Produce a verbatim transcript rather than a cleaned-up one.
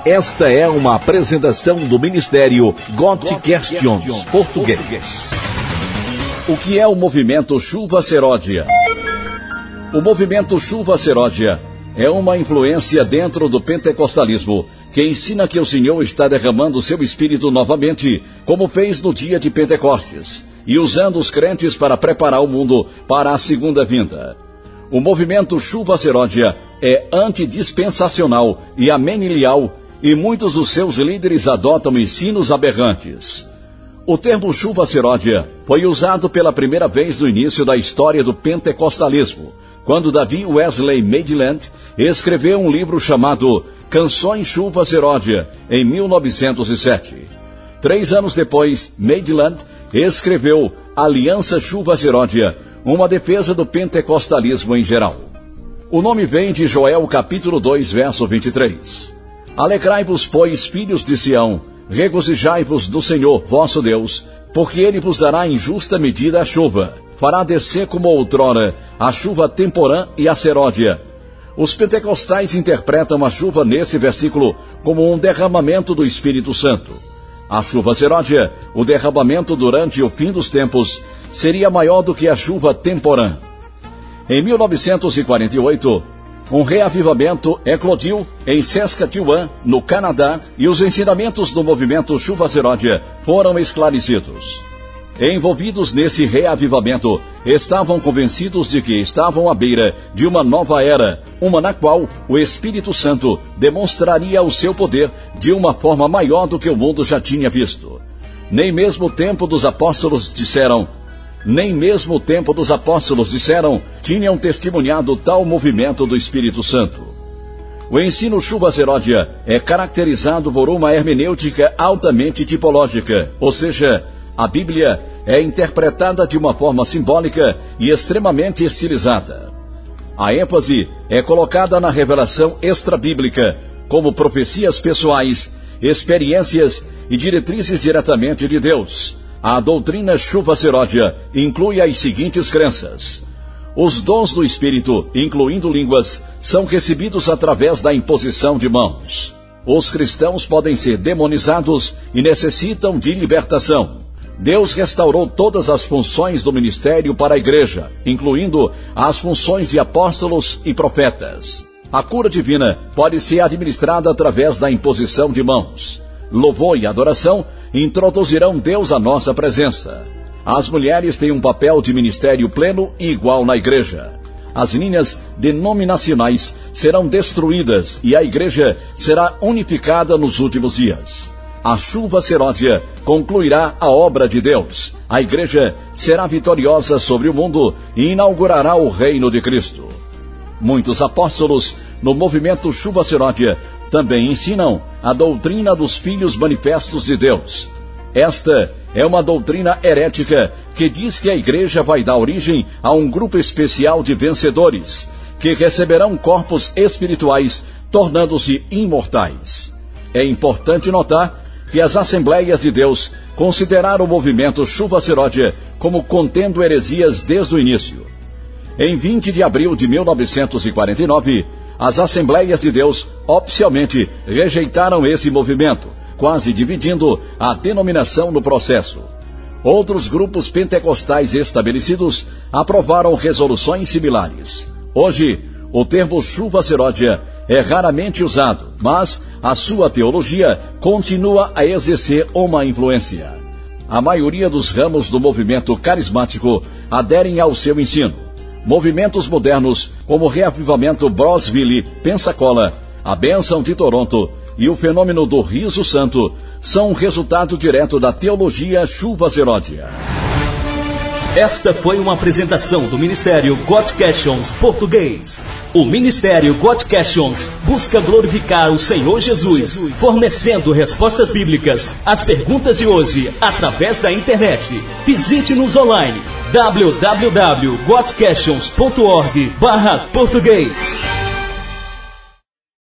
Esta é uma apresentação do Ministério God Questions Português. O que é o movimento Chuva Seródia? O movimento Chuva Seródia é uma influência dentro do pentecostalismo que ensina que o Senhor está derramando seu Espírito novamente, como fez no dia de Pentecostes, e usando os crentes para preparar o mundo para a segunda vinda. O movimento Chuva Seródia é antidispensacional e amenilial, e muitos dos seus líderes adotam ensinos aberrantes. O termo Chuva Seródia foi usado pela primeira vez no início da história do pentecostalismo, quando Davi Wesley Maitland escreveu um livro chamado Canções Chuva Seródia, em mil novecentos e sete. Três anos depois, Maitland escreveu Aliança Chuva Seródia, uma defesa do pentecostalismo em geral. O nome vem de Joel capítulo dois, verso vinte e três. Alegrai-vos, pois, filhos de Sião, regozijai-vos do Senhor, vosso Deus, porque ele vos dará em justa medida a chuva, fará descer como outrora a chuva temporã e a seródia. Os pentecostais interpretam a chuva nesse versículo como um derramamento do Espírito Santo. A chuva seródia, o derramamento durante o fim dos tempos, seria maior do que a chuva temporã. Em mil novecentos e quarenta e oito, um reavivamento eclodiu em Saskatchewan, no Canadá, e os ensinamentos do movimento Chuva Seródia foram esclarecidos. Envolvidos nesse reavivamento, estavam convencidos de que estavam à beira de uma nova era, uma na qual o Espírito Santo demonstraria o seu poder de uma forma maior do que o mundo já tinha visto. Nem mesmo o tempo dos apóstolos disseram, nem mesmo o tempo dos apóstolos disseram, tinham testemunhado tal movimento do Espírito Santo. O ensino Chuva Seródia é caracterizado por uma hermenêutica altamente tipológica, ou seja, a Bíblia é interpretada de uma forma simbólica e extremamente estilizada. A ênfase é colocada na revelação extrabíblica, como profecias pessoais, experiências e diretrizes diretamente de Deus. A doutrina Chuva Seródia inclui as seguintes crenças. Os dons do Espírito, incluindo línguas, são recebidos através da imposição de mãos. Os cristãos podem ser demonizados e necessitam de libertação. Deus restaurou todas as funções do ministério para a igreja, incluindo as funções de apóstolos e profetas. A cura divina pode ser administrada através da imposição de mãos. Louvor e adoração introduzirão Deus à nossa presença. As mulheres têm um papel de ministério pleno e igual na igreja. As linhas denominacionais serão destruídas e a igreja será unificada nos últimos dias. A chuva seródia concluirá a obra de Deus. A igreja será vitoriosa sobre o mundo e inaugurará o reino de Cristo. Muitos apóstolos no movimento Chuva Seródia também ensinam a doutrina dos filhos manifestos de Deus. Esta é uma doutrina herética que diz que a igreja vai dar origem a um grupo especial de vencedores, que receberão corpos espirituais, tornando-se imortais. É importante notar que as Assembleias de Deus consideraram o movimento Chuva Seródia como contendo heresias desde o início. Em vinte de abril de mil novecentos e quarenta e nove, as Assembleias de Deus oficialmente rejeitaram esse movimento, quase dividindo a denominação no processo. Outros grupos pentecostais estabelecidos aprovaram resoluções similares. Hoje, o termo Chuva Seródia é raramente usado, mas a sua teologia continua a exercer uma influência. A maioria dos ramos do movimento carismático aderem ao seu ensino. Movimentos modernos, como o Reavivamento Brosville, Pensacola, a Bênção de Toronto e o fenômeno do Riso Santo, são um resultado direto da teologia Chuva Seródia. Esta foi uma apresentação do Ministério God Questions Português. O Ministério God Questions busca glorificar o Senhor Jesus, fornecendo respostas bíblicas às perguntas de hoje através da internet. Visite-nos online w w w ponto god questions ponto org barra português.